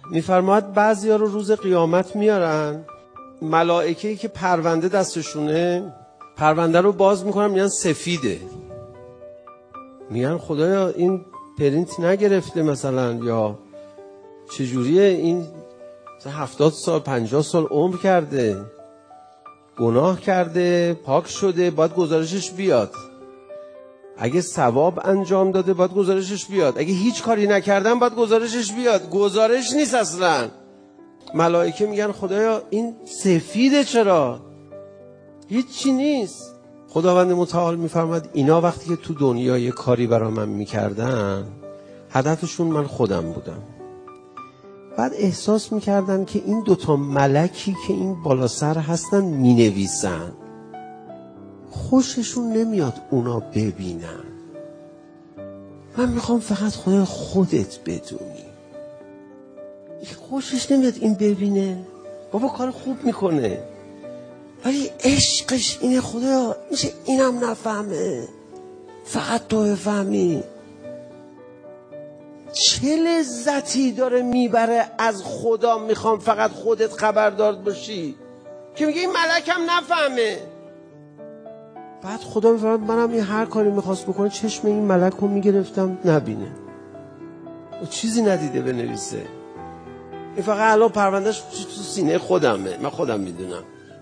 میفرماید بعضیا رو روز قیامت میارن، ملائکه‌ای که پرونده دستشونه، پرونده رو باز میکنن، میگن سفیده. میگن خدایا این پرینت نگرفته مثلا، یا چجوریه این 70 سال 50 سال عمر کرده، گناه کرده، پاک شده، باید گزارشش بیاد. اگه ثواب انجام داده باید گزارشش بیاد، اگه هیچ کاری نکردن باید گزارشش بیاد. گزارش نیست اصلا. ملائکه میگن خدایا این سفیده، چرا؟ هیچی نیست. خداوند متعال میفرماد اینا وقتی که تو دنیا یه کاری برای من میکردن، هدفشون من خودم بودم. بعد احساس میکردن که این دوتا ملکی که این بالا سر هستن مینویسن، خوششون نمیاد اونا ببینن. من میخوام فقط خدای خودت بدونی. خوشش نمیاد این ببینه، بابا کار خوب میکنه، ولی عشقش اینه خدایا میشه اینم نفهمه، فقط تو بفهمی. چه لذتی داره میبره از خدا، میخوام فقط خودت خبردار باشی، که میگه این ملکم نفهمه. بعد خدا میفرماید منم این هر کاری میخواست بکنه چشم این ملک رو میگرفتم نبینه، چیزی ندیده بنویسه. این فقط الان پروندهش تو سینه خودمه، من خودم میدونم.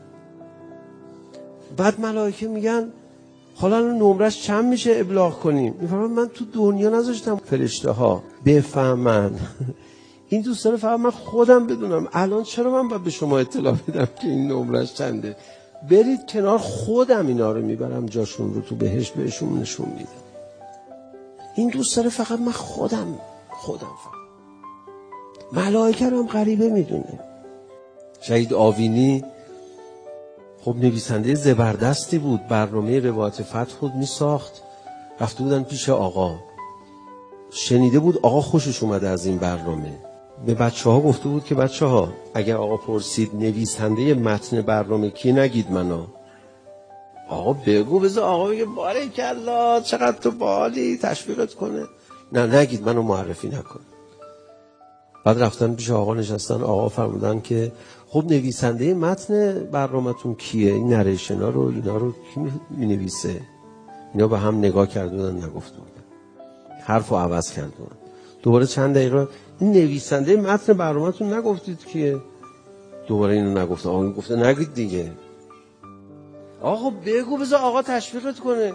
بعد ملائکه میگن حالا نمرش چند میشه ابلاغ کنیم؟ میفرماید من تو دنیا نذاشتم فرشته ها بفهمن، این دوست داره فقط من خودم بدونم. الان چرا من باید به شما اطلاع بدم که این نمرش چنده؟ برید کنار، خودم اینا رو میبرم جاشون رو تو بهشت بهشون نشون میدم. این دوست داره فقط من خودم فقط. ملائکه رو هم غریبه میدونه. شهید آوینی خب نویسنده زبردستی بود، برنامه روایت فتح بود میساخت. رفته بودن پیش آقا، شنیده بود آقا خوشش اومده از این برنامه. به بچه ها گفته بود که بچه ها اگر آقا پرسید نویسنده متن برنامه کی، نگید منو. آقا بگو، بذار آقا بگه بارکالله چقدر تو باحالی، تشویقت کنه. نه نگید، منو معرفی نکن. بعد رفتن پیش آقا نشستن، آقا فرمودن که خب نویسنده متن برنامه‌تون کیه؟ این نریشنا رو اینا رو کی می‌نویسه؟ اینا به هم نگاه کردن، نگفته بودن، حرفو عوض کردن. دوباره چند دقیقه این نویسنده متن برنامه‌تون نگفتید کیه؟ دوباره اینو نگفته. آقا گفته نگید دیگه. آقا بگو، بذار آقا تشویقت کنه.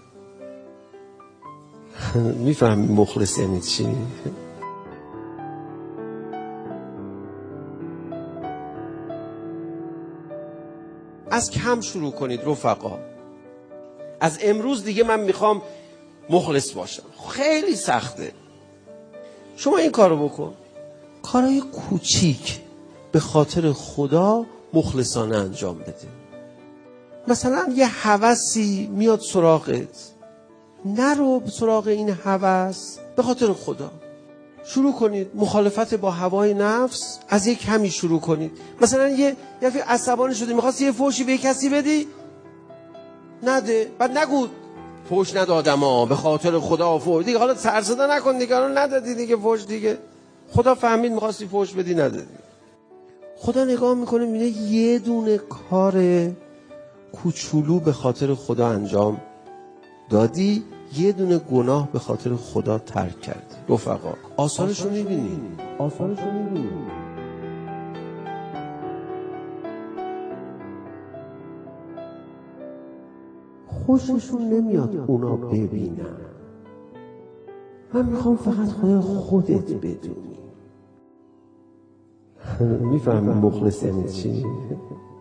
میفهمی مخلص یعنی چی؟ از کم شروع کنید رفقا. از امروز دیگه من میخوام مخلص باشم. خیلی سخته. شما این کارو بکن، کارهای کوچیک به خاطر خدا مخلصانه انجام بده. مثلا یه هوسی میاد سراغت، نرو سراغ این هوس، به خاطر خدا شروع کنید مخالفت با هوای نفس. از یک کمی شروع کنید. مثلا یه دفعه عصبانی شدی می‌خواستی یه فوشی به کسی بدی، نده. بعد نگو فوش ندادم به خاطر خدا فوش دیگه، حالا سرصدا نکن دیگه، حالا ندادی دیگه فوش دیگه، خدا فهمید می‌خواستی فوش بدی ندادی. خدا نگاه میکنه میبینه یه دونه کار کوچولو به خاطر خدا انجام دادی، یه دونه گناه به خاطر خدا ترک کردی. رفقا آثارشو میبینی. خوششون نمیاد اونا ببینن. من میخوام فقط خدای خودت بدونی. میفهمی مخلص یعنی چی؟